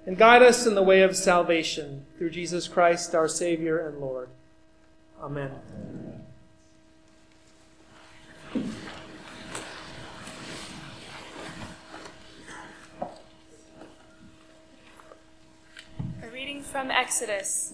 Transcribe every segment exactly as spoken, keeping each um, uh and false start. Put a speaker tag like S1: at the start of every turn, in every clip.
S1: and guide us in the way of salvation, through Jesus Christ, our Savior and Lord. Amen.
S2: A reading from Exodus.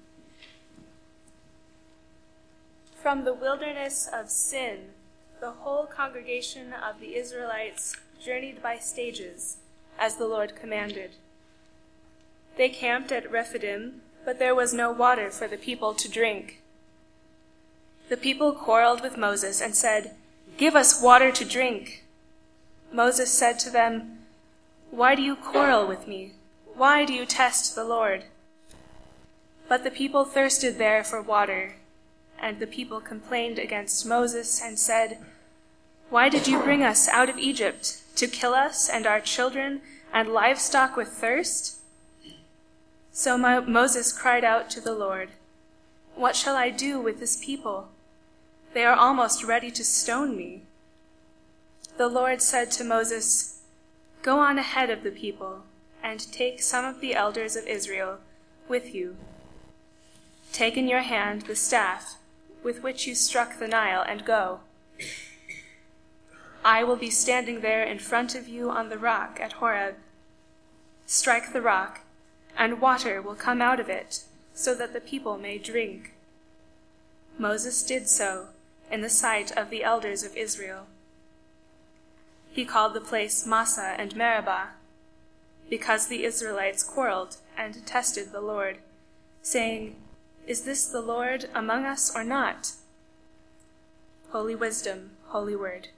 S2: From the wilderness of Sin, the whole congregation of the Israelites journeyed by stages, as the Lord commanded. They camped at Rephidim, but there was no water for the people to drink. The people quarreled with Moses and said, "Give us water to drink." Moses said to them, "Why do you quarrel with me? Why do you test the Lord?" But the people thirsted there for water, and the people complained against Moses and said, "Why did you bring us out of Egypt, to kill us and our children and livestock with thirst?" So Mo- Moses cried out to the Lord, "What shall I do with this people? They are almost ready to stone me." The Lord said to Moses, "Go on ahead of the people, and take some of the elders of Israel with you. Take in your hand the staff with which you struck the Nile, and go. I will be standing there in front of you on the rock at Horeb. Strike the rock, and water will come out of it, so that the people may drink." Moses did so in the sight of the elders of Israel. He called the place Massah and Meribah, because the Israelites quarreled and tested the Lord, saying, "Is this the Lord among us or not?" Holy wisdom, holy word.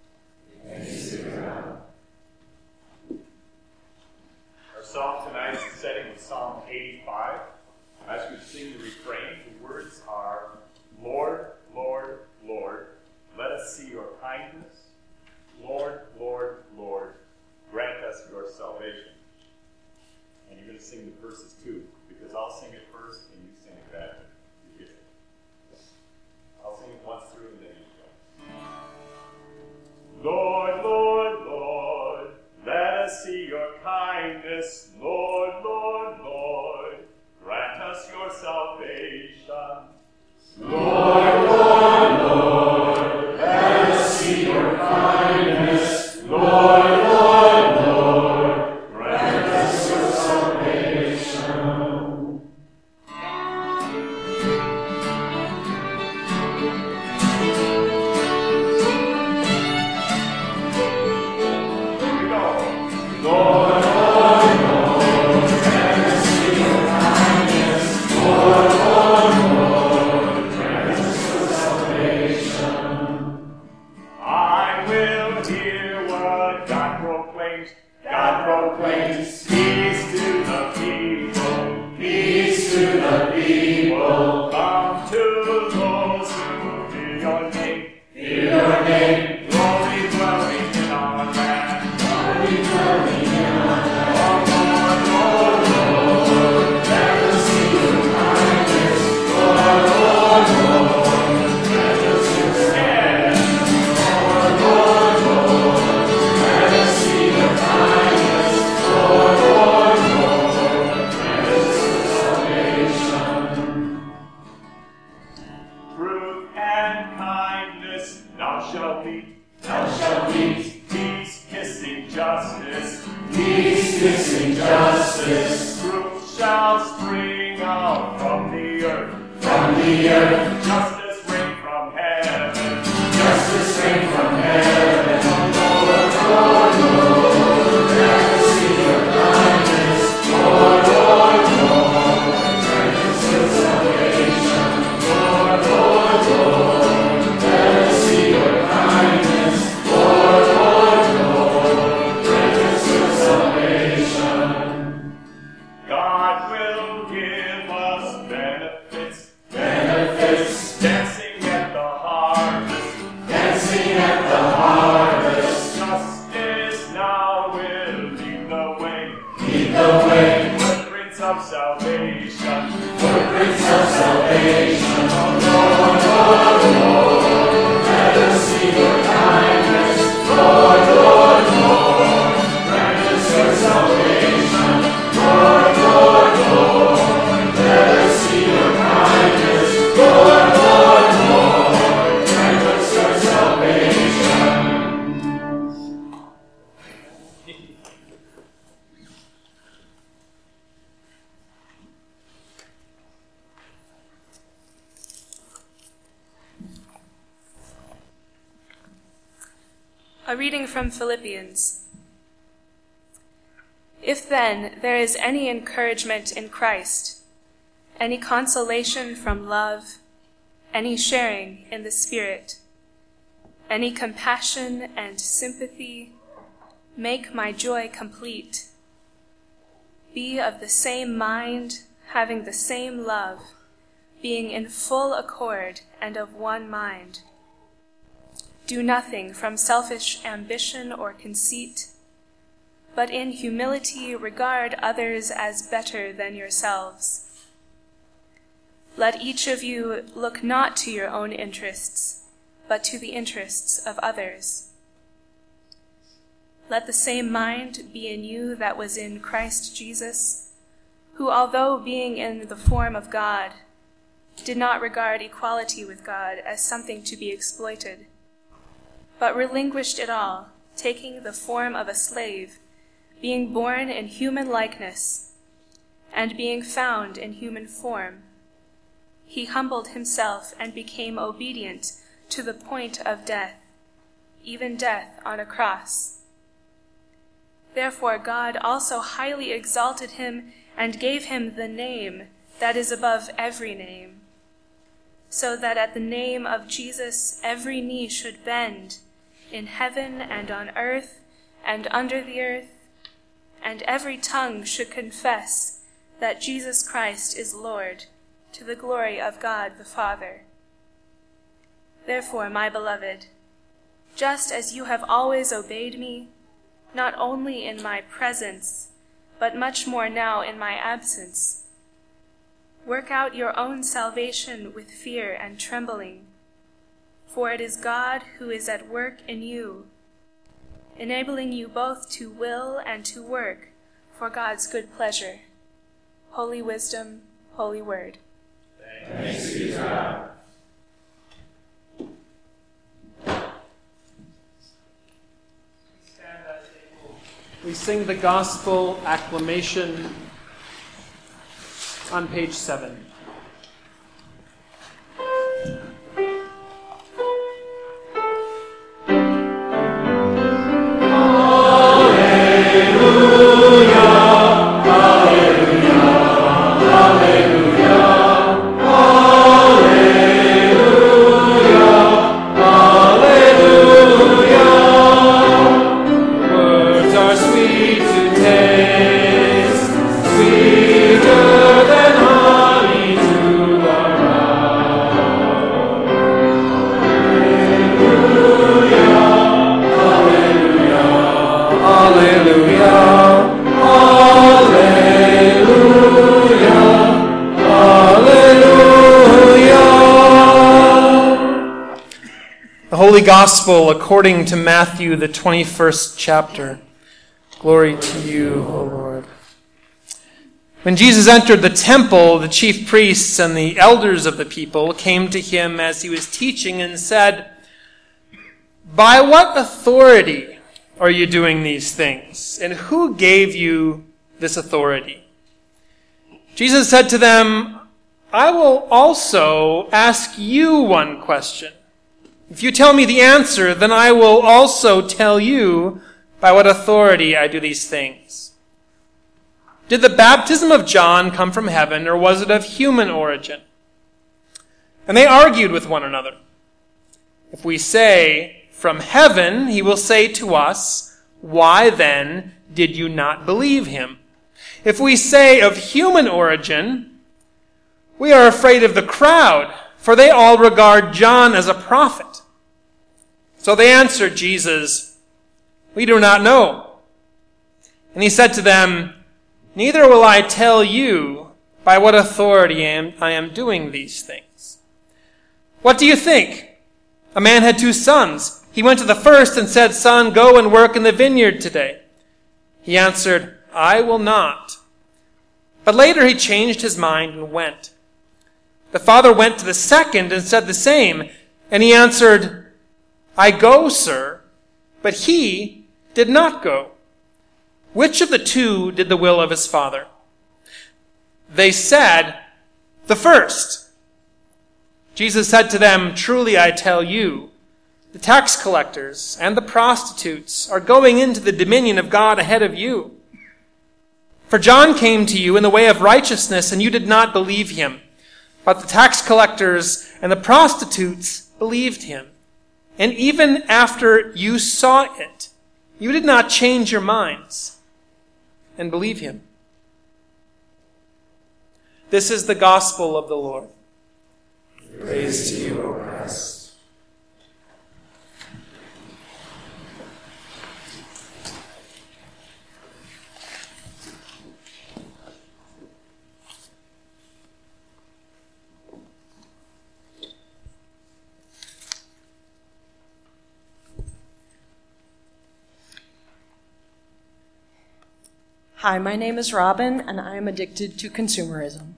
S3: Our psalm tonight is setting with Psalm eighty-five. As we sing the refrain, the words are, "Lord, Lord, Lord, let us see your kindness. Lord, Lord, Lord, grant us your salvation." And you're going to sing the verses too, because I'll sing it first and you sing it back. You get it. I'll sing it once through and then you go. Lord, Lord, Lord, let us see your kindness. Lord, Lord, Lord, grant us your salvation. Lord, Lord, Lord, let us see your kindness. Lord, Lord, Lord, grant us your salvation. Here we go. Lord, Lord, Lord, let us see your kindness. Lord, Lord, Lord, grant us your salvation. I will hear what God proclaims. God proclaims peace to the people. Peace to the people. Come to those who fear your name. Fear your name. Glory dwelling in our land. Glory dwelling in our land. Oh Lord, Lord, Lord, let us see your kindness. Lord, Lord, Lord, let us see your kindness. Lord, Lord, Lord, let us see your kindness. Lord, Lord, Lord, let us see salvation. Truth and kindness thou shalt meet. Thou shalt meet. Peace kissing justice. Peace kissing justice. Truth shall spring out from the earth. From the earth. Justice rain from heaven. Justice rain from heaven. Lord, Lord, Lord, let us see your kindness. Lord, Lord, Lord, grant us your salvation. Lord, Lord, Lord, let us see your kindness. Lord, Lord, Lord, grant us your salvation. God will give us benefits. Benefits. Dancing at the harvest. Dancing at the harvest. Justice now will lead the way. Lead the way. Footprints of salvation. Footprints of salvation. Lord, Lord, Lord, let us see your kindness. Lord, Lord, Lord, grant us your salvation. Lord,
S2: A reading from Philippians. If then there is any encouragement in Christ, any consolation from love, any sharing in the Spirit, any compassion and sympathy, make my joy complete. Be of the same mind, having the same love, being in full accord and of one mind. Do nothing from selfish ambition or conceit, but in humility regard others as better than yourselves. Let each of you look not to your own interests, but to the interests of others. Let the same mind be in you that was in Christ Jesus, who, although being in the form of God, did not regard equality with God as something to be exploited, but relinquished it all, taking the form of a slave, being born in human likeness, and being found in human form. He humbled himself and became obedient to the point of death, even death on a cross. Therefore God also highly exalted him and gave him the name that is above every name, so that at the name of Jesus every knee should bend, in heaven and on earth and under the earth, and every tongue should confess that Jesus Christ is Lord, to the glory of God the Father. Therefore, my beloved, just as you have always obeyed me, not only in my presence, but much more now in my absence, work out your own salvation with fear and trembling, for it is God who is at work in you, enabling you both to will and to work for God's good pleasure. Holy wisdom, holy word.
S3: Thanks be to God.
S1: We sing the gospel acclamation on page seven. Holy Gospel according to Matthew, the twenty-first chapter. Glory to you, O Lord. When Jesus entered the temple, the chief priests and the elders of the people came to him as he was teaching and said, "By what authority are you doing these things? And who gave you this authority?" Jesus said to them, "I will also ask you one question. If you tell me the answer, then I will also tell you by what authority I do these things. Did the baptism of John come from heaven, or was it of human origin?" And they argued with one another. If we say, "From heaven," he will say to us, "Why then did you not believe him?" If we say, "Of human origin," we are afraid of the crowd, for they all regard John as a prophet. So they answered Jesus, "We do not know." And he said to them, "Neither will I tell you by what authority I am, I am doing these things. What do you think? A man had two sons. He went to the first and said, 'Son, go and work in the vineyard today.' He answered, 'I will not.' But later he changed his mind and went. The father went to the second and said the same. And he answered, 'I go, sir.' But he did not go. Which of the two did the will of his father?" They said, "The first." Jesus said to them, "Truly I tell you, The tax collectors and the prostitutes are going into the dominion of God ahead of you. For John came to you in the way of righteousness, and you did not believe him. But the tax collectors and the prostitutes believed him. And even after you saw it, you did not change your minds and believe him. This is the gospel of the Lord. Praise to you, O Christ.
S4: Hi, my name is Robin, and I am addicted to consumerism.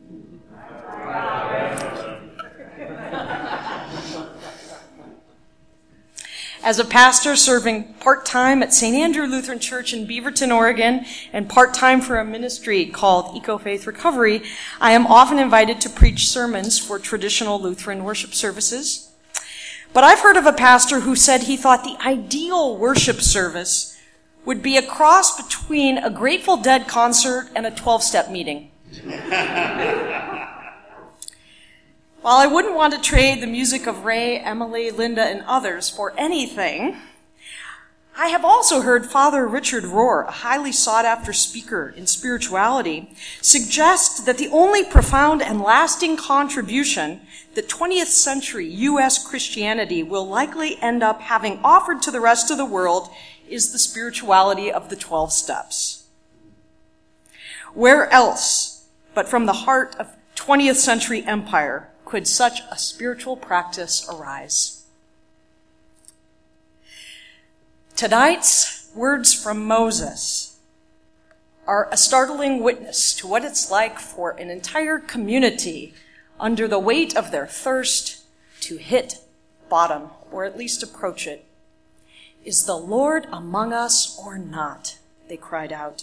S4: As a pastor serving part-time at Saint Andrew Lutheran Church in Beaverton, Oregon, and part-time for a ministry called Eco-Faith Recovery, I am often invited to preach sermons for traditional Lutheran worship services. But I've heard of a pastor who said he thought the ideal worship service would be a cross between a Grateful Dead concert and a twelve-step meeting. While I wouldn't want to trade the music of Ray, Emily, Linda, and others for anything, I have also heard Father Richard Rohr, a highly sought-after speaker in spirituality, suggest that the only profound and lasting contribution that twentieth century U S Christianity will likely end up having offered to the rest of the world is the spirituality of the twelve steps. Where else but from the heart of twentieth century empire could such a spiritual practice arise? Tonight's words from Moses are a startling witness to what it's like for an entire community under the weight of their thirst to hit bottom, or at least approach it. Is the Lord among us or not? They cried out.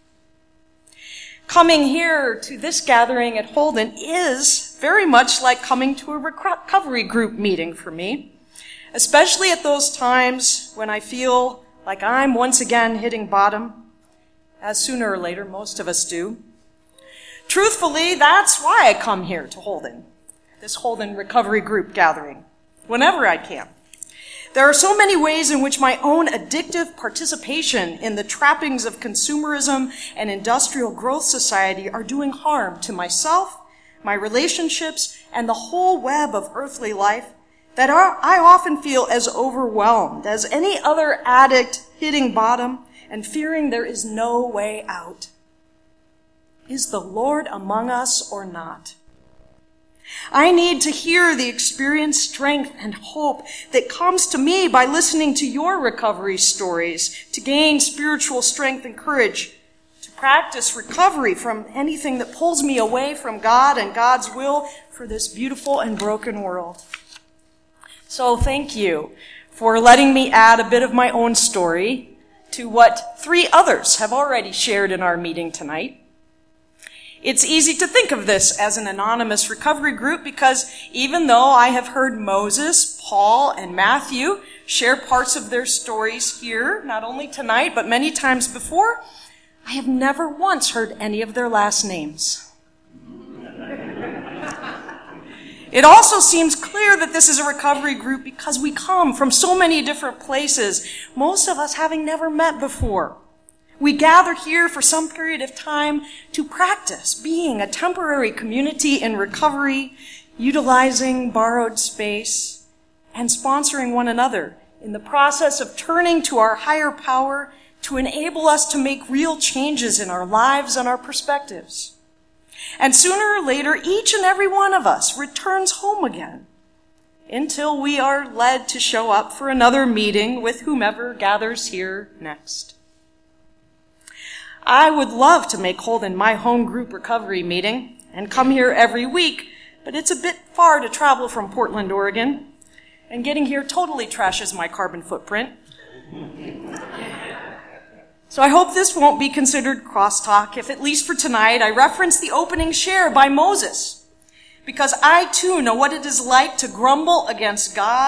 S4: Coming here to this gathering at Holden is very much like coming to a recovery group meeting for me, especially at those times when I feel like I'm once again hitting bottom, as sooner or later most of us do. Truthfully, that's why I come here to Holden, this Holden recovery group gathering, whenever I can. There are so many ways in which my own addictive participation in the trappings of consumerism and industrial growth society are doing harm to myself, my relationships, and the whole web of earthly life that I often feel as overwhelmed as any other addict hitting bottom and fearing there is no way out. Is the Lord among us or not? I need to hear the experienced strength and hope that comes to me by listening to your recovery stories, to gain spiritual strength and courage, to practice recovery from anything that pulls me away from God and God's will for this beautiful and broken world. So thank you for letting me add a bit of my own story to what three others have already shared in our meeting tonight. It's easy to think of this as an anonymous recovery group because even though I have heard Moses, Paul, and Matthew share parts of their stories here, not only tonight, but many times before, I have never once heard any of their last names. It also seems clear that this is a recovery group because we come from so many different places, most of us having never met before. We gather here for some period of time to practice being a temporary community in recovery, utilizing borrowed space, and sponsoring one another in the process of turning to our higher power to enable us to make real changes in our lives and our perspectives. And sooner or later, each and every one of us returns home again until we are led to show up for another meeting with whomever gathers here next. I would love to make Holden my home group recovery meeting and come here every week, but it's a bit far to travel from Portland, Oregon, and getting here totally trashes my carbon footprint. So I hope this won't be considered crosstalk if, at least for tonight, I reference the opening share by Moses, because I too know what it is like to grumble against God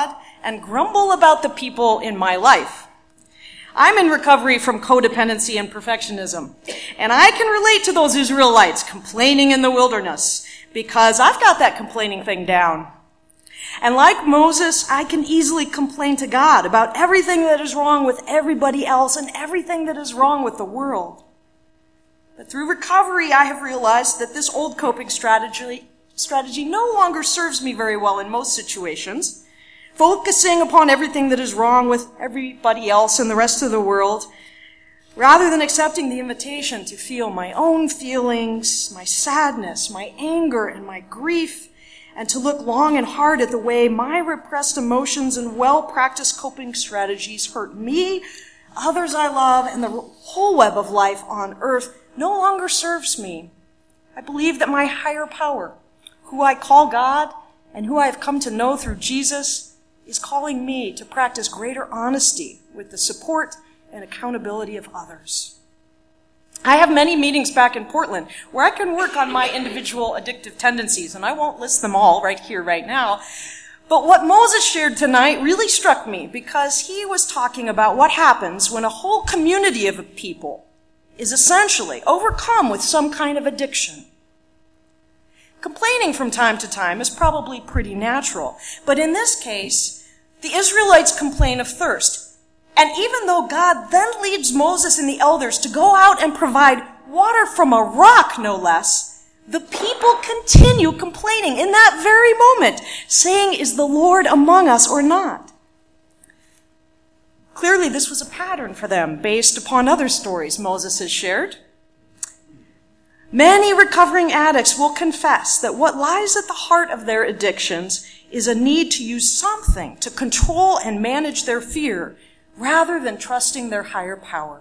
S4: and grumble about the people in my life. I'm in recovery from codependency and perfectionism, and I can relate to those Israelites complaining in the wilderness because I've got that complaining thing down. And like Moses, I can easily complain to God about everything that is wrong with everybody else and everything that is wrong with the world. But through recovery, I have realized that this old coping strategy, strategy no longer serves me very well in most situations. Focusing upon everything that is wrong with everybody else and the rest of the world, rather than accepting the invitation to feel my own feelings, my sadness, my anger, and my grief, and to look long and hard at the way my repressed emotions and well-practiced coping strategies hurt me, others I love, and the whole web of life on earth no longer serves me. I believe that my higher power, who I call God and who I have come to know through Jesus, is calling me to practice greater honesty with the support and accountability of others. I have many meetings back in Portland where I can work on my individual addictive tendencies, and I won't list them all right here, right now. But what Moses shared tonight really struck me because he was talking about what happens when a whole community of people is essentially overcome with some kind of addiction. Complaining from time to time is probably pretty natural, but in this case, the Israelites complain of thirst. And even though God then leads Moses and the elders to go out and provide water from a rock, no less, the people continue complaining in that very moment, saying, "Is the Lord among us or not?" Clearly, this was a pattern for them based upon other stories Moses has shared. Many recovering addicts will confess that what lies at the heart of their addictions is a need to use something to control and manage their fear, rather than trusting their higher power.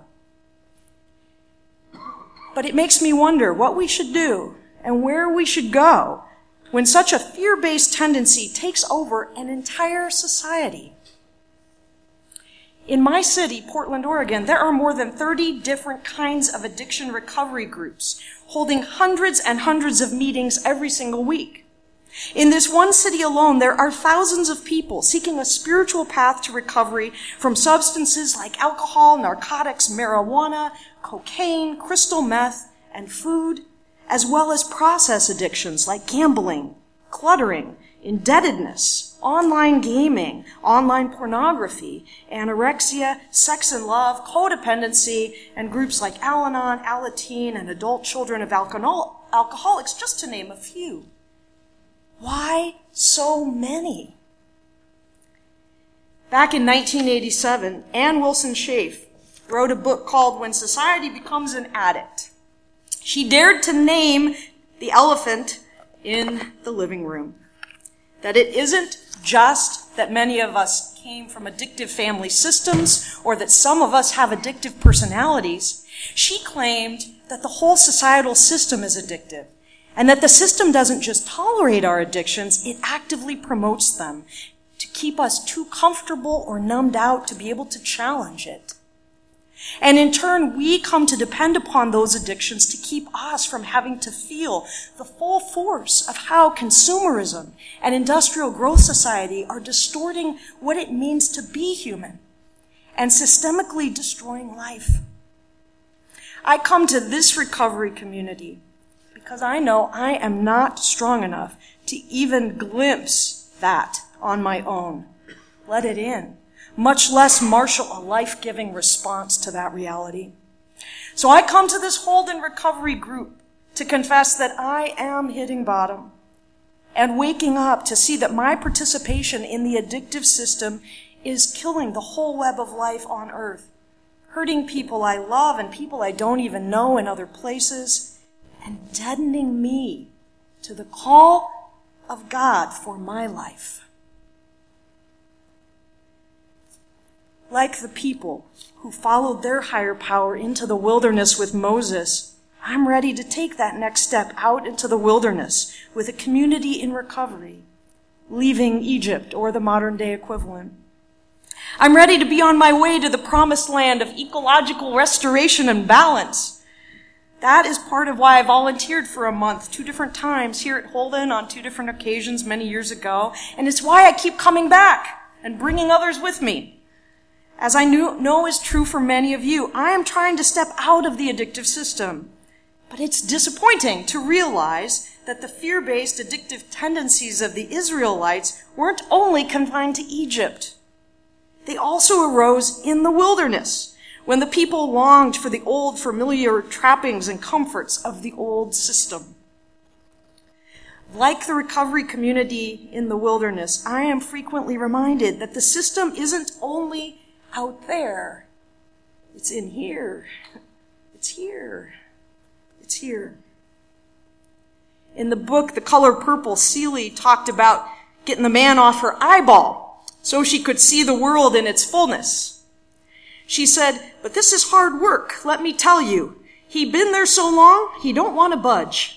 S4: But it makes me wonder what we should do and where we should go when such a fear-based tendency takes over an entire society. In my city, Portland, Oregon, there are more than thirty different kinds of addiction recovery groups, holding hundreds and hundreds of meetings every single week. In this one city alone, there are thousands of people seeking a spiritual path to recovery from substances like alcohol, narcotics, marijuana, cocaine, crystal meth, and food, as well as process addictions like gambling, cluttering, indebtedness, online gaming, online pornography, anorexia, sex and love, codependency, and groups like Al-Anon, Alateen, and adult children of alcohol- alcoholics, just to name a few. Why so many? Back in nineteen eighty-seven, Ann Wilson Schaaf wrote a book called When Society Becomes an Addict. She dared to name the elephant in the living room. That it isn't just that many of us came from addictive family systems or that some of us have addictive personalities. She claimed that the whole societal system is addictive. And that the system doesn't just tolerate our addictions, it actively promotes them to keep us too comfortable or numbed out to be able to challenge it. And in turn, we come to depend upon those addictions to keep us from having to feel the full force of how consumerism and industrial growth society are distorting what it means to be human and systemically destroying life. I come to this recovery community because I know I am not strong enough to even glimpse that on my own. Let it in, much less marshal a life-giving response to that reality. So I come to this Hold and Recovery group to confess that I am hitting bottom and waking up to see that my participation in the addictive system is killing the whole web of life on earth, hurting people I love and people I don't even know in other places, and deadening me to the call of God for my life. Like the people who followed their higher power into the wilderness with Moses, I'm ready to take that next step out into the wilderness with a community in recovery, leaving Egypt or the modern day equivalent. I'm ready to be on my way to the promised land of ecological restoration and balance. That is part of why I volunteered for a month, two different times here at Holden on two different occasions many years ago, and it's why I keep coming back. and bringing others with me. As I knew, know is true for many of you, I am trying to step out of the addictive system. But it's disappointing to realize that the fear-based addictive tendencies of the Israelites weren't only confined to Egypt. They also arose in the wilderness, when the people longed for the old familiar trappings and comforts of the old system. Like the recovery community in the wilderness, I am frequently reminded that the system isn't only out there. It's in here. It's here. It's here. In the book, The Color Purple, Seeley talked about getting the man off her eyeball so she could see the world in its fullness. She said, "But this is hard work, let me tell you. He been there so long, he don't want to budge."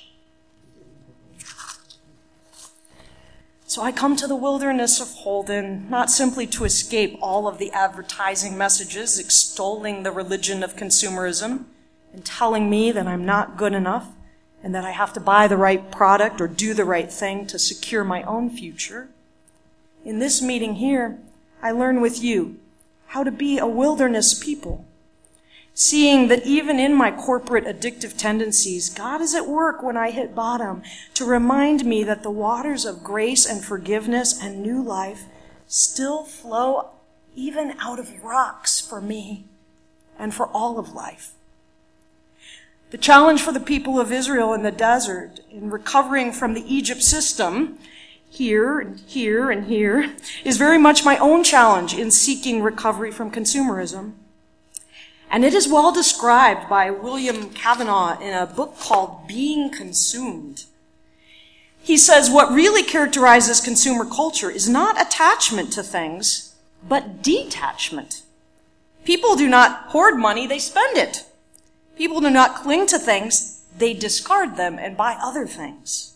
S4: So I come to the wilderness of Holden, not simply to escape all of the advertising messages extolling the religion of consumerism and telling me that I'm not good enough and that I have to buy the right product or do the right thing to secure my own future. In this meeting here, I learn with you how to be a wilderness people, seeing that even in my corporate addictive tendencies, God is at work when I hit bottom to remind me that the waters of grace and forgiveness and new life still flow even out of rocks for me and for all of life. The challenge for the people of Israel in the desert in recovering from the Egypt system, here and here and here, is very much my own challenge in seeking recovery from consumerism. And it is well described by William Cavanaugh in a book called Being Consumed. He says what really characterizes consumer culture is not attachment to things, but detachment. People do not hoard money, they spend it. People do not cling to things, they discard them and buy other things.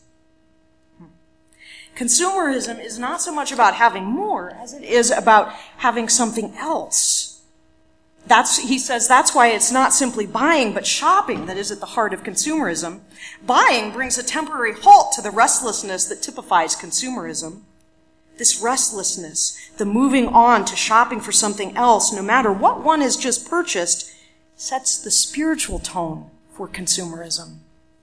S4: Consumerism is not so much about having more as it is about having something else. That's, he says that's why it's not simply buying, but shopping that is at the heart of consumerism. Buying brings a temporary halt to the restlessness that typifies consumerism. This restlessness, the moving on to shopping for something else, no matter what one has just purchased, sets the spiritual tone for consumerism.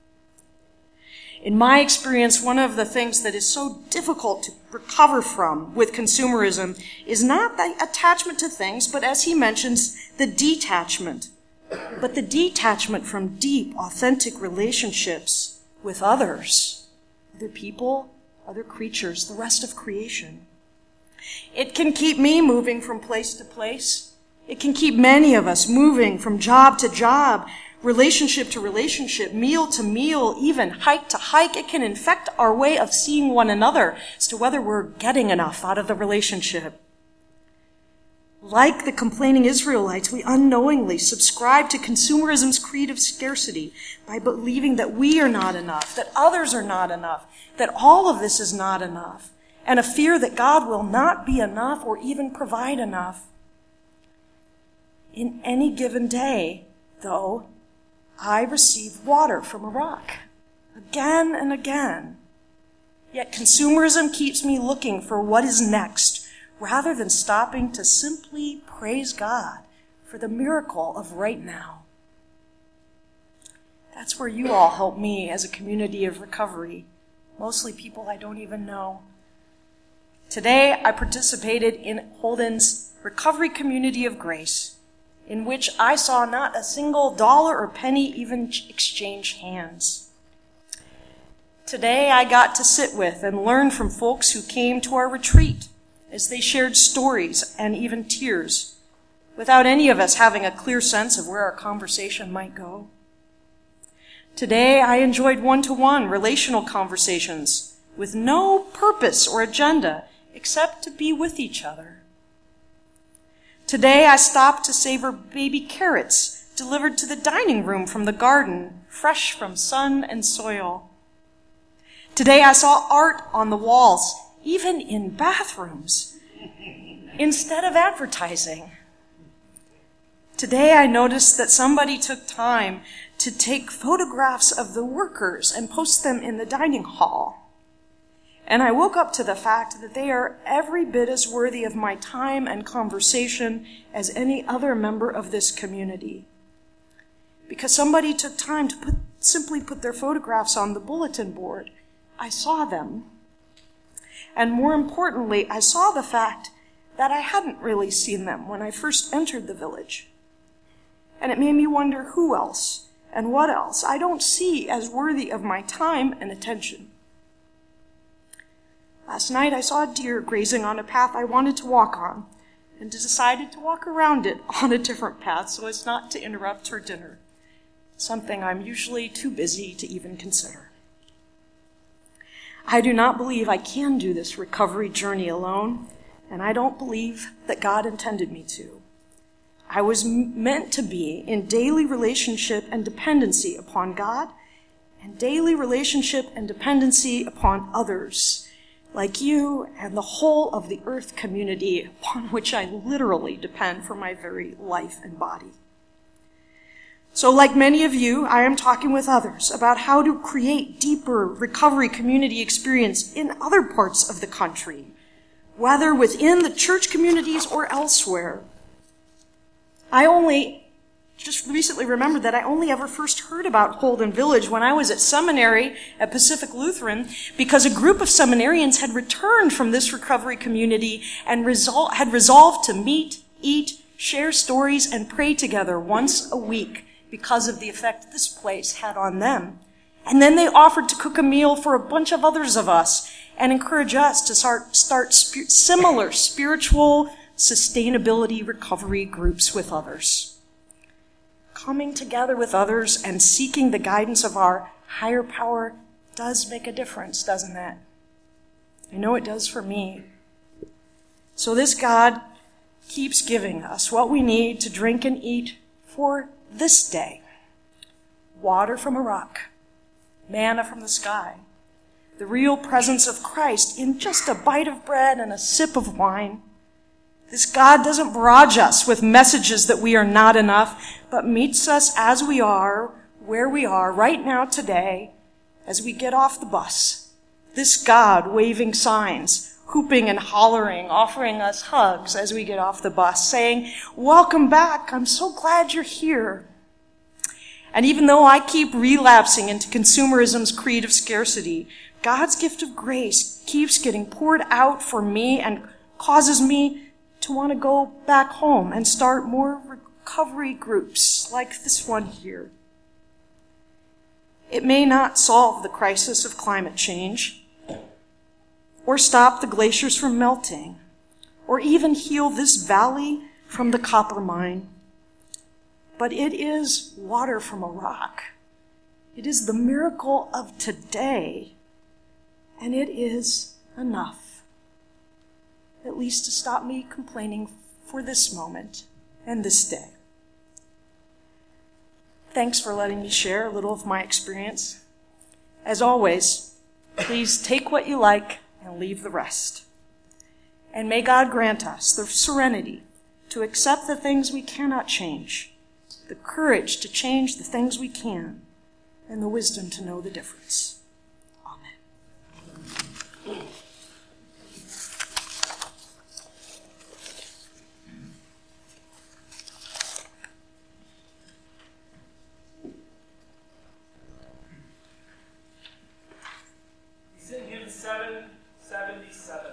S4: In my experience, one of the things that is so difficult to recover from with consumerism is not the attachment to things, but as he mentions, the detachment. But the detachment from deep, authentic relationships with others, other people, other creatures, the rest of creation. It can keep me moving from place to place. It can keep many of us moving from job to job, relationship to relationship, meal to meal, even hike to hike. It can infect our way of seeing one another as to whether we're getting enough out of the relationship. Like the complaining Israelites, we unknowingly subscribe to consumerism's creed of scarcity by believing that we are not enough, that others are not enough, that all of this is not enough, and a fear that God will not be enough or even provide enough. In any given day, though, I receive water from a rock, again and again. Yet consumerism keeps me looking for what is next, rather than stopping to simply praise God for the miracle of right now. That's where you all help me as a community of recovery, mostly people I don't even know. Today, I participated in Holden's Recovery Community of Grace, in which I saw not a single dollar or penny even exchange hands. Today I got to sit with and learn from folks who came to our retreat as they shared stories and even tears, without any of us having a clear sense of where our conversation might go. Today I enjoyed one-to-one relational conversations with no purpose or agenda except to be with each other. Today I stopped to savor baby carrots delivered to the dining room from the garden, fresh from sun and soil. Today I saw art on the walls, even in bathrooms, instead of advertising. Today I noticed that somebody took time to take photographs of the workers and post them in the dining hall. And I woke up to the fact that they are every bit as worthy of my time and conversation as any other member of this community. Because somebody took time to put, simply put their photographs on the bulletin board. I saw them. And more importantly, I saw the fact that I hadn't really seen them when I first entered the village. And it made me wonder who else and what else I don't see as worthy of my time and attention. Last night I saw a deer grazing on a path I wanted to walk on, and decided to walk around it on a different path so as not to interrupt her dinner, something I'm usually too busy to even consider. I do not believe I can do this recovery journey alone, and I don't believe that God intended me to. I was m- meant to be in daily relationship and dependency upon God, and daily relationship and dependency upon others, like you and the whole of the earth community upon which I literally depend for my very life and body. So like many of you, I am talking with others about how to create deeper recovery community experience in other parts of the country, whether within the church communities or elsewhere. I only just recently remembered that I only ever first heard about Holden Village when I was at seminary at Pacific Lutheran, because a group of seminarians had returned from this recovery community and resol- had resolved to meet, eat, share stories, and pray together once a week because of the effect this place had on them. And then they offered to cook a meal for a bunch of others of us and encourage us to start, start sp- similar spiritual sustainability recovery groups with others. Coming together with others and seeking the guidance of our higher power does make a difference, doesn't it? I know it does for me. So this God keeps giving us what we need to drink and eat for this day. Water from a rock, manna from the sky, the real presence of Christ in just a bite of bread and a sip of wine. This God doesn't barrage us with messages that we are not enough, but meets us as we are, where we are right now today, as we get off the bus. This God waving signs, hooping and hollering, offering us hugs as we get off the bus, saying, "Welcome back, I'm so glad you're here." And even though I keep relapsing into consumerism's creed of scarcity, God's gift of grace keeps getting poured out for me and causes me to want to go back home and start more recovery groups like this one here. It may not solve the crisis of climate change, or stop the glaciers from melting, or even heal this valley from the copper mine. But it is water from a rock. It is the miracle of today, and it is enough. At least to stop me complaining for this moment and this day. Thanks for letting me share a little of my experience. As always, please take what you like and leave the rest. And may God grant us the serenity to accept the things we cannot change, the courage to change the things we can, and the wisdom to know the difference. Amen.
S1: seven seventy-seven.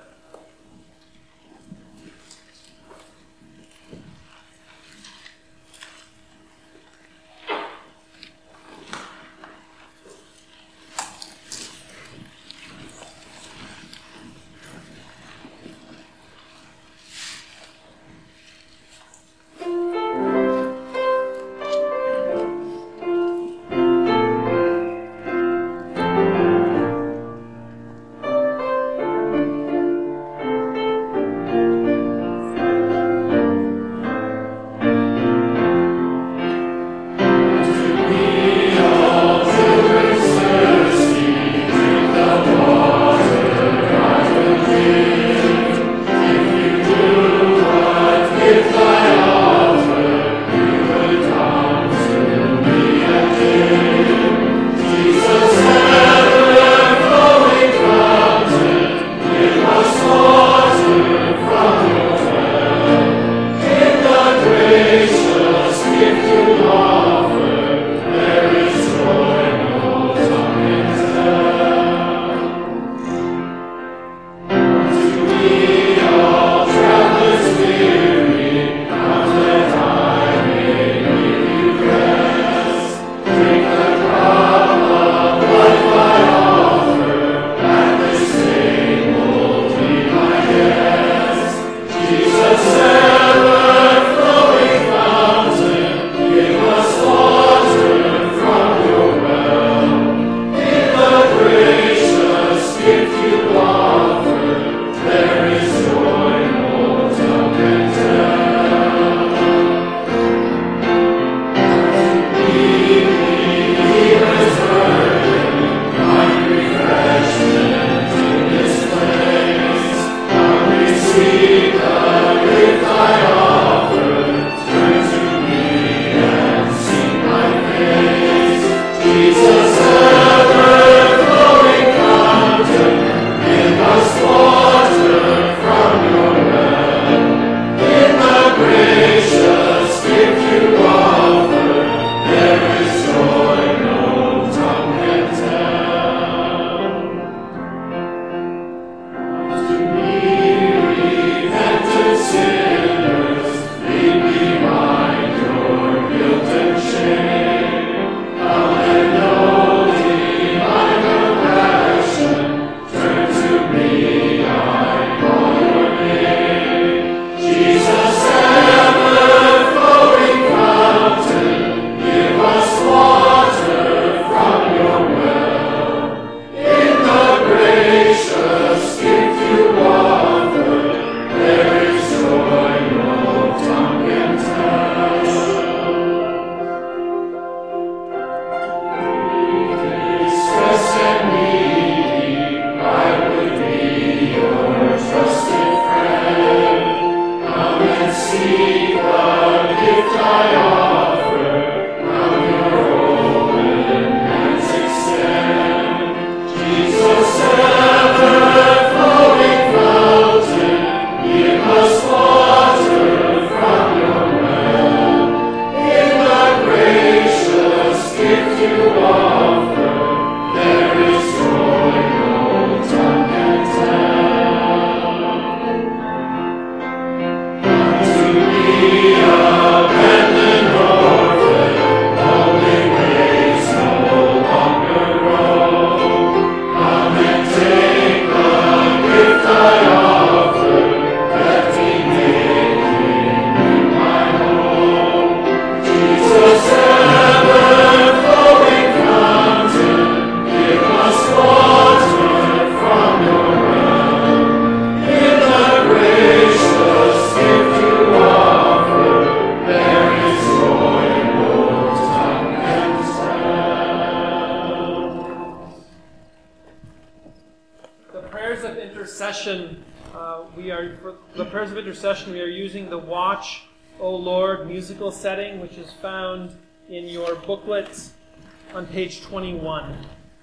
S1: intercession, uh, we are for the prayers of intercession. We are using the Watch, O Lord musical setting, which is found in your booklet on page twenty-one.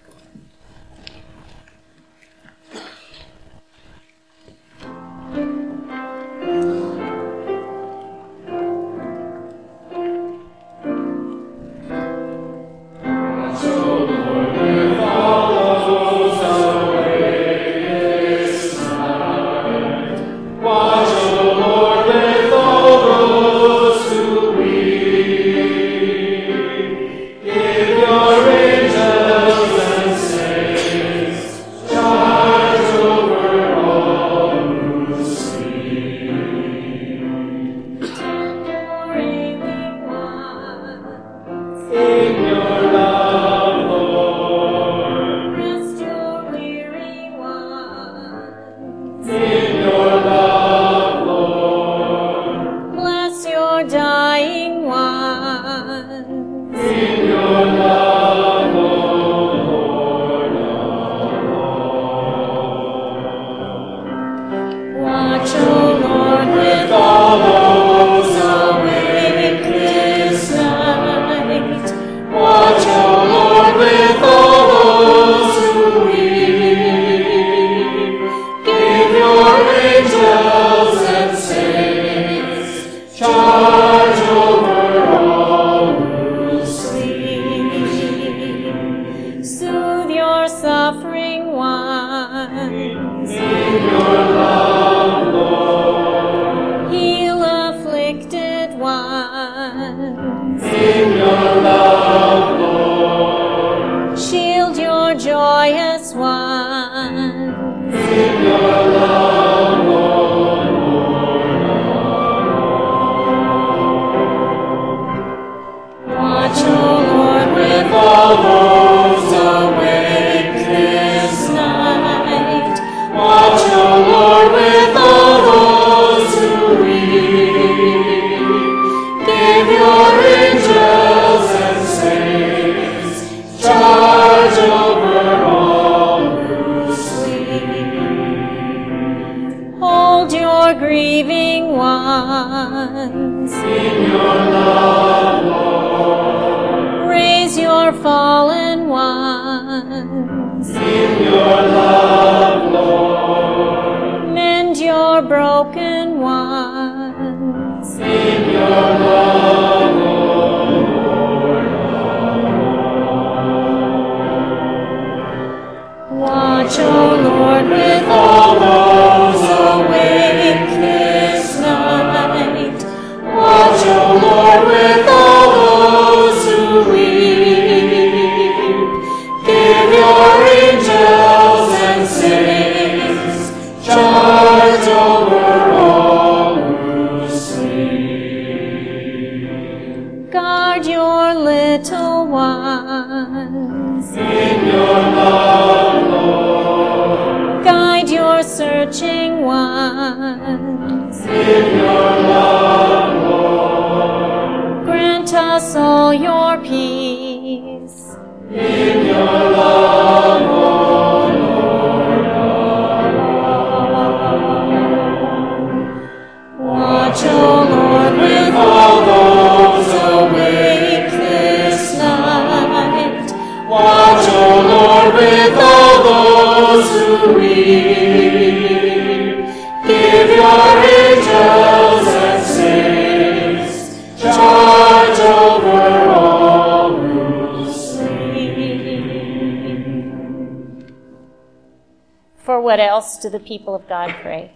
S5: What else do the people of God pray?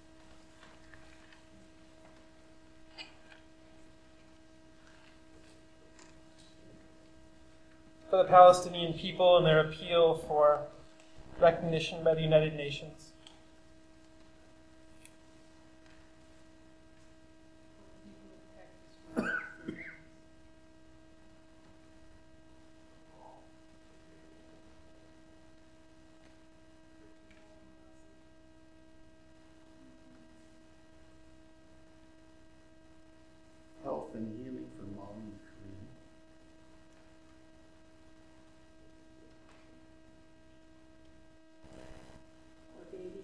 S1: For the Palestinian people and their appeal for recognition by the United Nations.
S6: And healing for mom and Kareem. For baby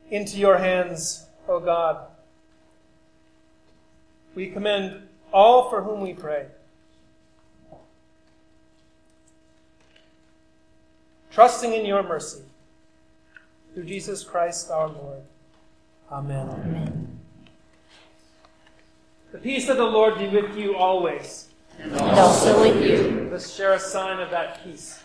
S1: into your hands, O God. We commend all for whom we pray. Trusting in your mercy, through Jesus Christ our Lord. Amen.
S5: Amen.
S1: The peace of the Lord be with you always.
S5: And also with you.
S1: Let's share a sign of that peace.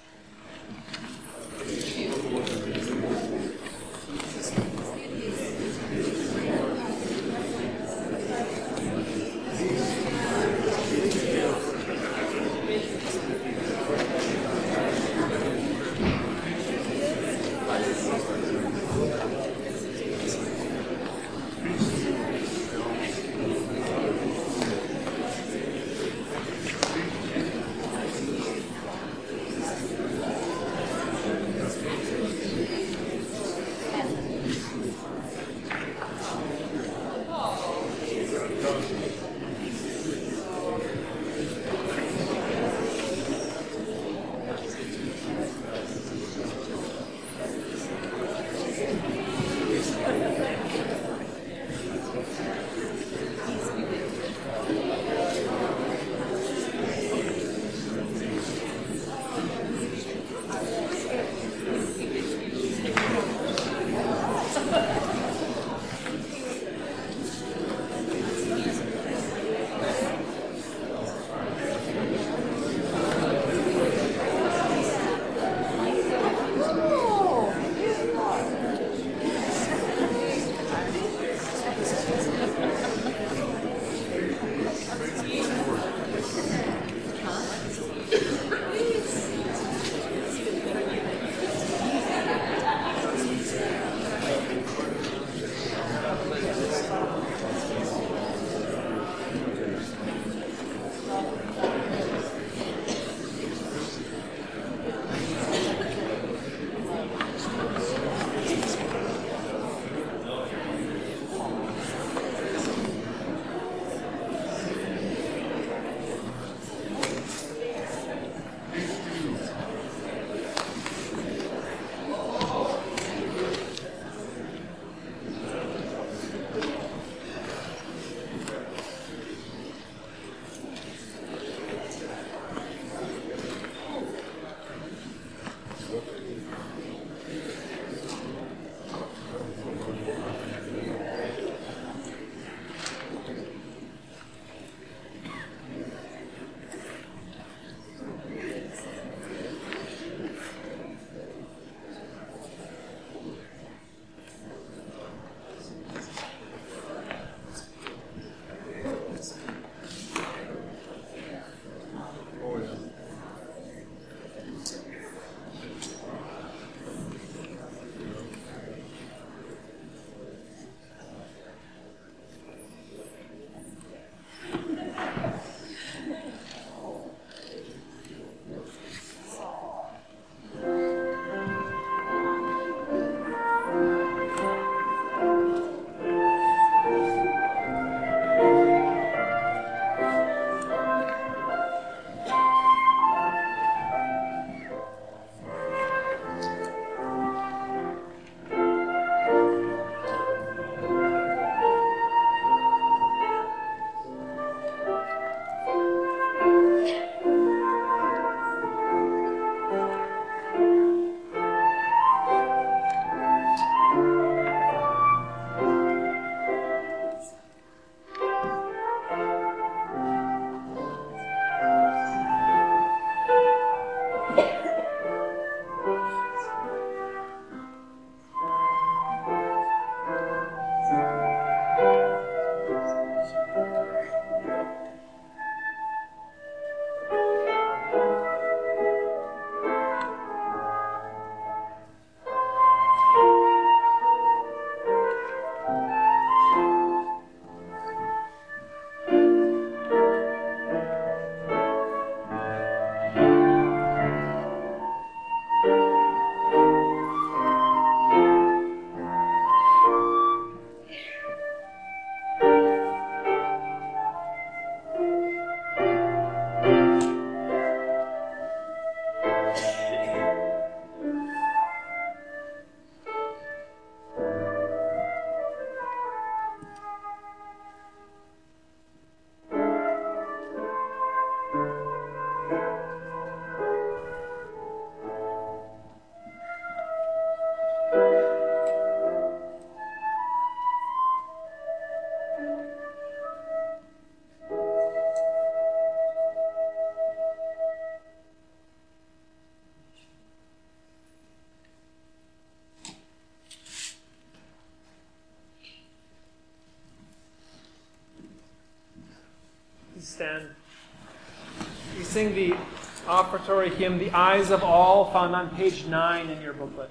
S1: stand. We sing the offertory hymn, The Eyes of All, found on page nine in your booklet.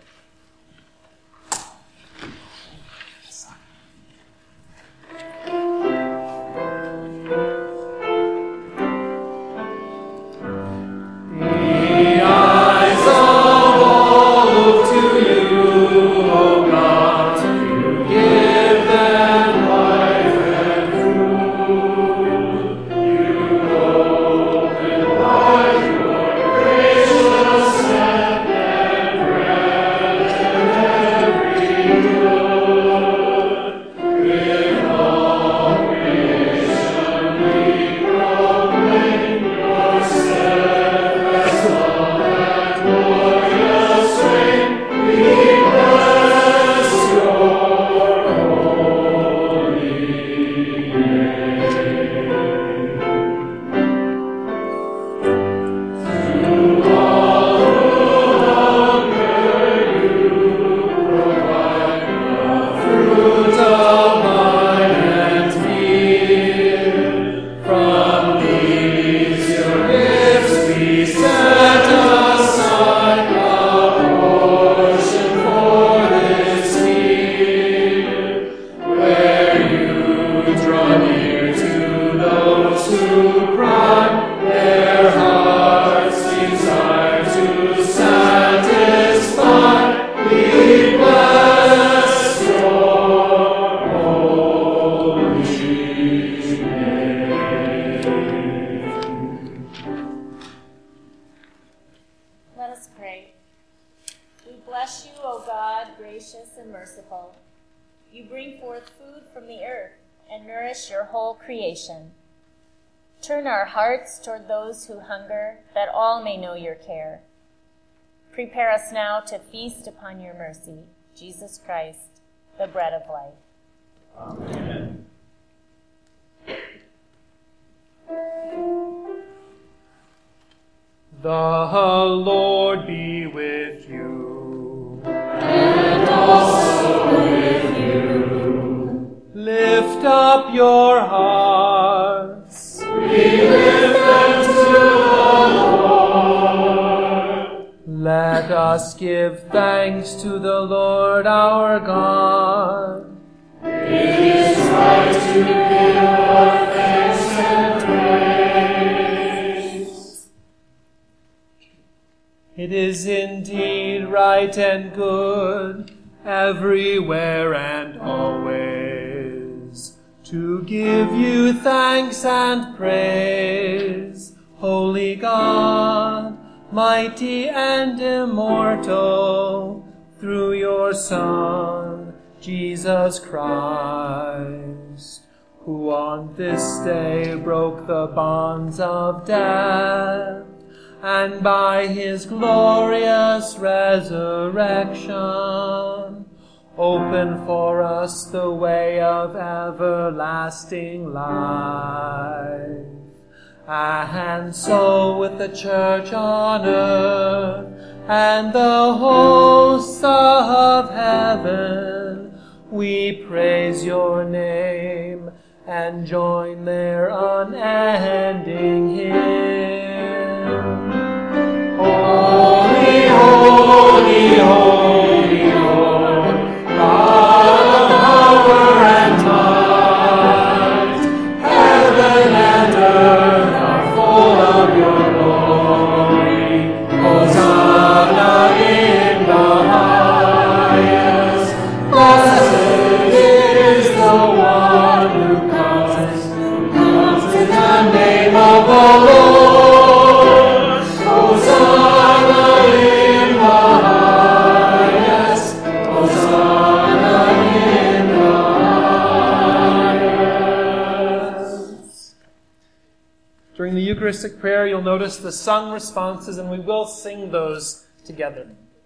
S5: Turn our hearts toward those who hunger, that all may know your care. Prepare us now to feast upon your mercy, Jesus Christ, the bread of life.
S3: Amen.
S1: The Lord be with you.
S7: And also with you.
S1: Lift up your hearts.
S7: We lift them to the Lord.
S1: Let us give thanks to the Lord our God.
S7: It is right to give our thanks and praise.
S1: It is indeed right and good, everywhere and always, to give you thanks and praise, Holy God, mighty and immortal, through your Son, Jesus Christ, who on this day broke the bonds of death, and by his glorious resurrection open for us the way of everlasting life. And so with the church on earth and the hosts of heaven, we praise your name and join their unending hymn. Holy, holy, holy Lord, God of power and might, heaven and earth are full of your glory. Hosanna in the highest. Blessed is the one who comes, who comes in the name of the Lord. Hosanna in the highest. Hosanna in the highest. During the Eucharistic prayer, you'll notice the sung responses, and we will sing those together.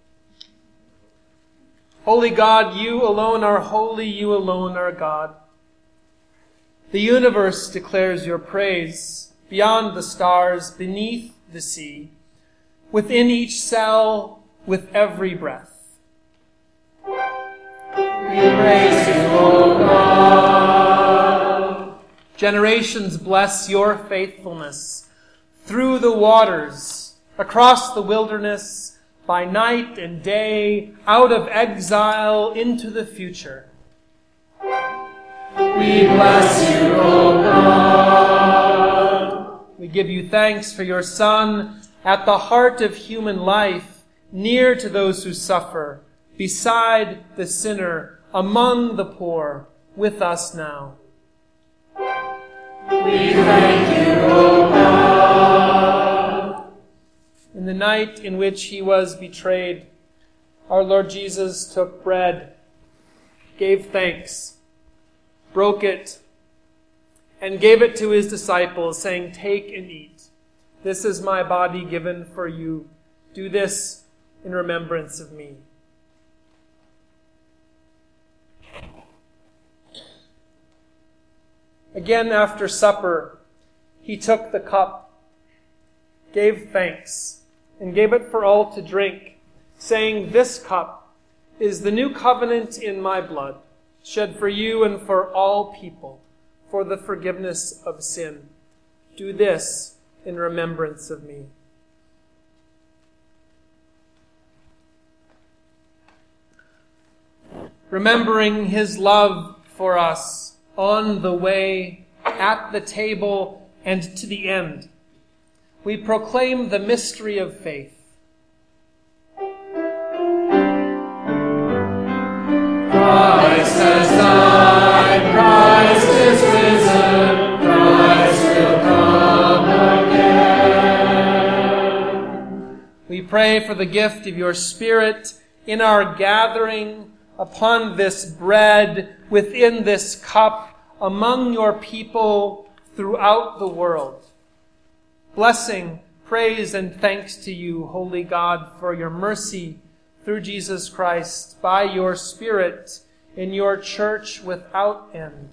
S1: Holy God, you alone are holy, you alone are God. The universe declares your praise, beyond the stars, beneath the sea, within each cell, with every breath. We praise you, O God. Generations bless your faithfulness. Through the waters, across the wilderness, by night and day, out of exile into the future.
S7: We bless you, O God.
S1: We give you thanks for your Son, at the heart of human life, near to those who suffer, beside the sinner, among the poor, with us now.
S7: We thank you, O God.
S1: In the night in which he was betrayed, our Lord Jesus took bread, gave thanks, broke it, and gave it to his disciples, saying, "Take and eat. This is my body given for you. Do this in remembrance of me." Again, after supper, he took the cup, gave thanks, and gave it for all to drink, saying, "This cup is the new covenant in my blood, shed for you and for all people, for the forgiveness of sin. Do this in remembrance of me." Remembering his love for us on the way, at the table, and to the end, we proclaim the mystery of faith.
S7: Christ has died, Christ is risen, Christ will come again.
S1: We pray for the gift of your Spirit in our gathering upon this bread, within this cup, among your people throughout the world. Blessing, praise, and thanks to you, Holy God, for your mercy through Jesus Christ, by your Spirit, in your church without end.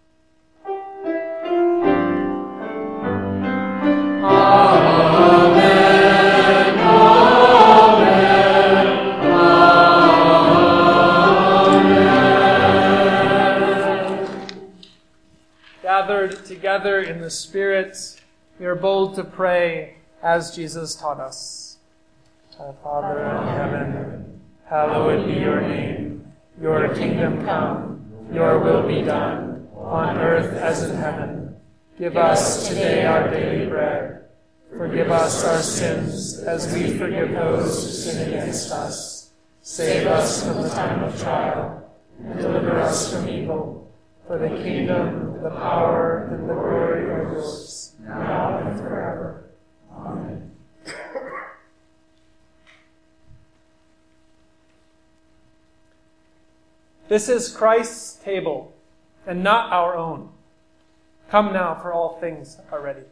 S7: Amen.
S1: Gathered together in the Spirit, we are bold to pray as Jesus taught us. Our Father in heaven, hallowed be your name. Your kingdom come, your will be done, on earth as in heaven. Give us today our daily bread. Forgive us our sins as we forgive those who sin against us. Save us from the time of trial, and deliver us from evil. For the kingdom, the power, and the glory are yours, now and forever. Amen. This is Christ's table, and not our own. Come now, for all things are ready.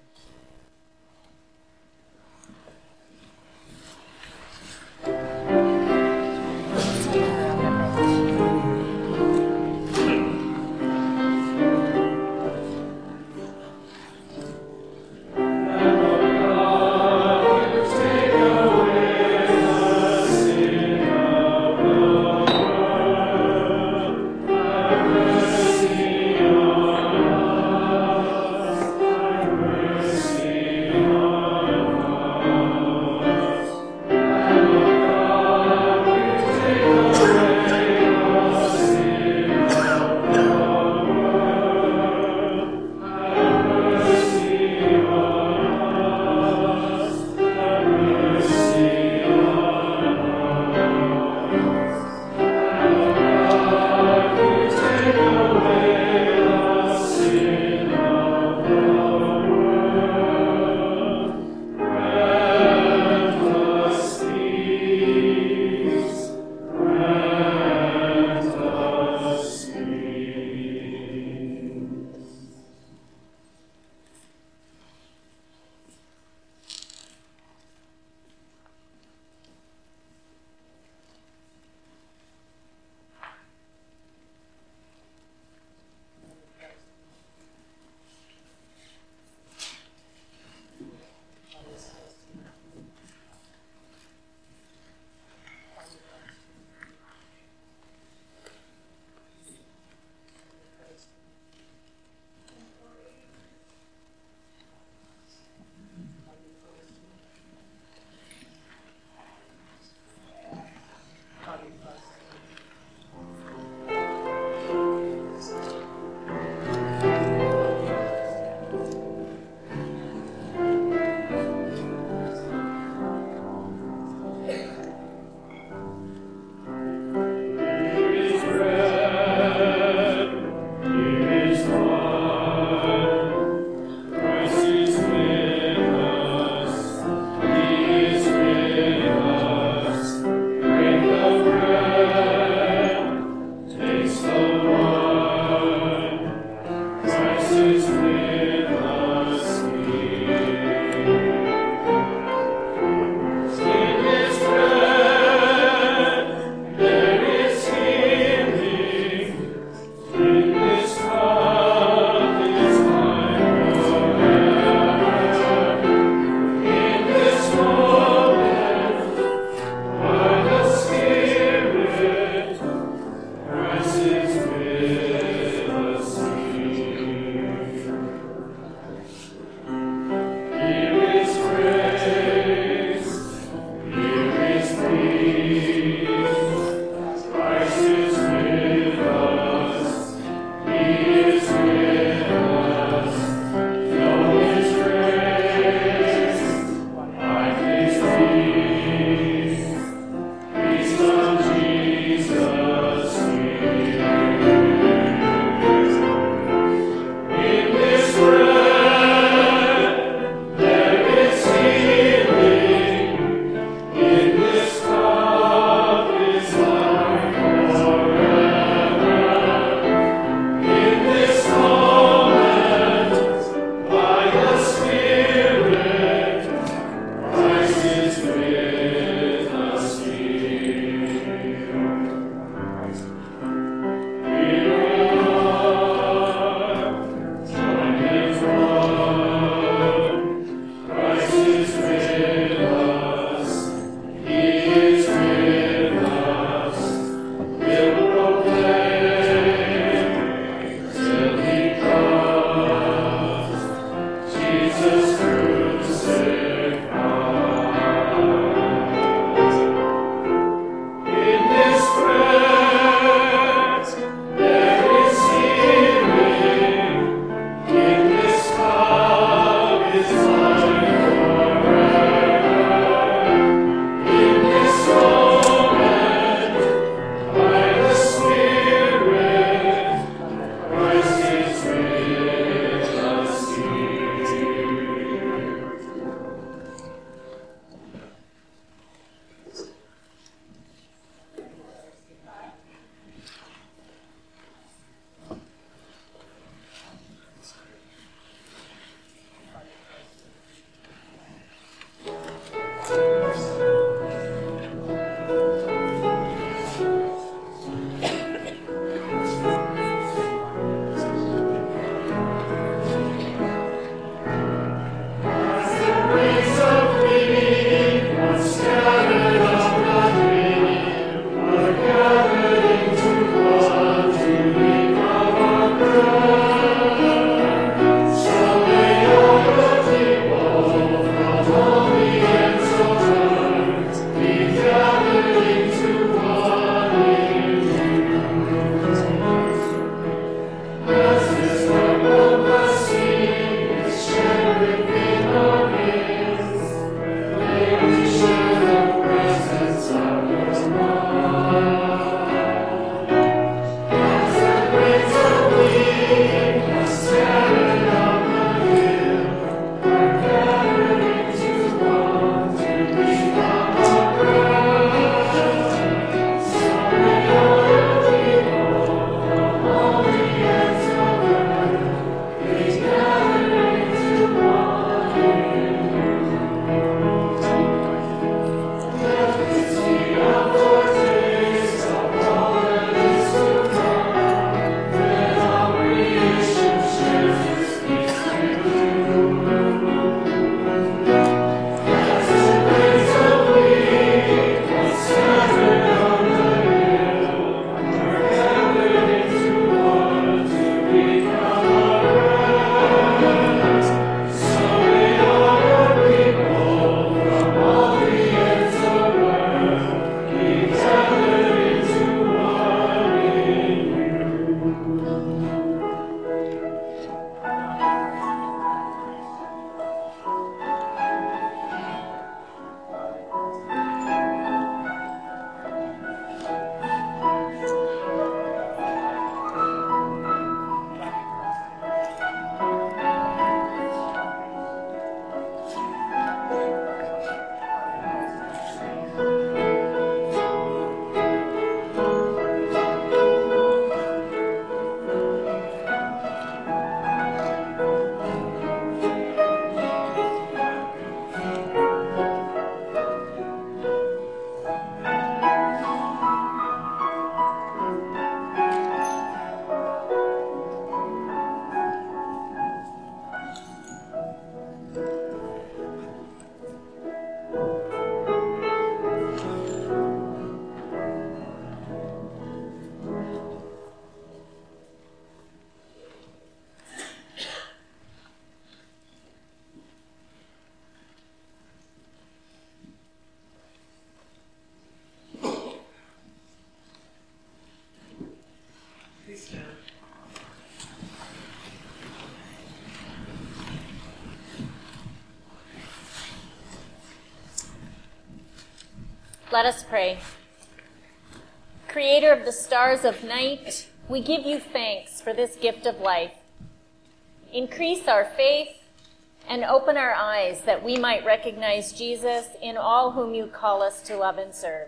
S5: Let us pray. Creator of the stars of night, we give you thanks for this gift of life. Increase our faith and open our eyes that we might recognize Jesus in all whom you call us to love and serve.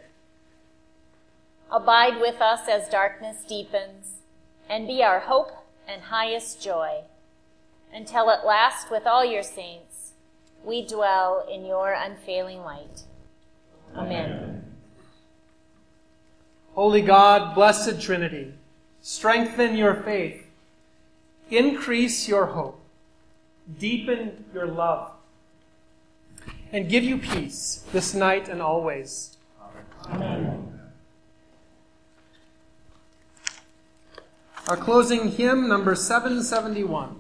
S5: Abide with us as darkness deepens, and be our hope and highest joy, until at last, with all your saints, we dwell in your unfailing light. Amen.
S1: Holy God, blessed Trinity, strengthen your faith, increase your hope, deepen your love, and give you peace this night and always. Amen. Our closing hymn, number seven seventy-one.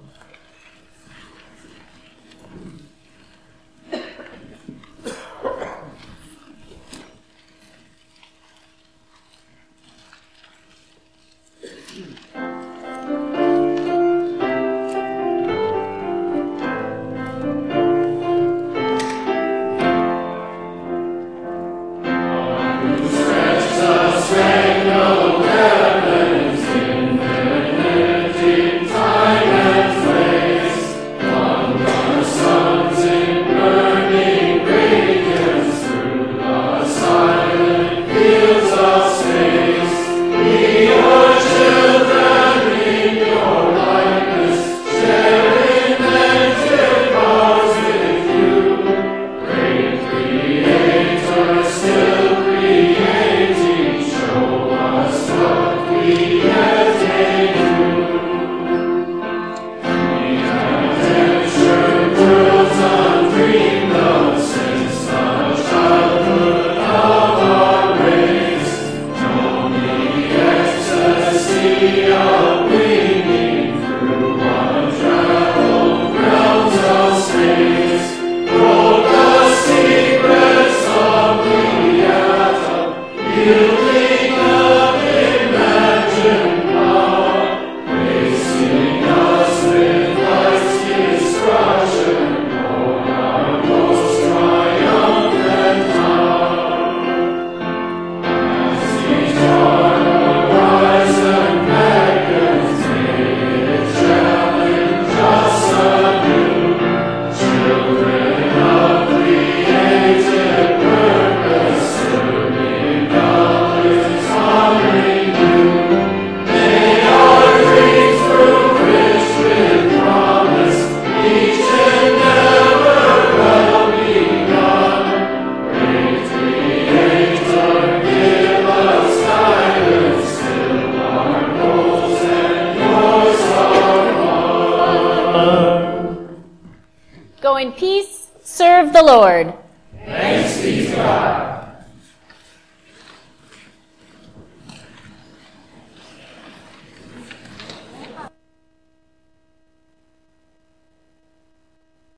S5: Go in peace, serve the Lord.
S7: Thanks be to God.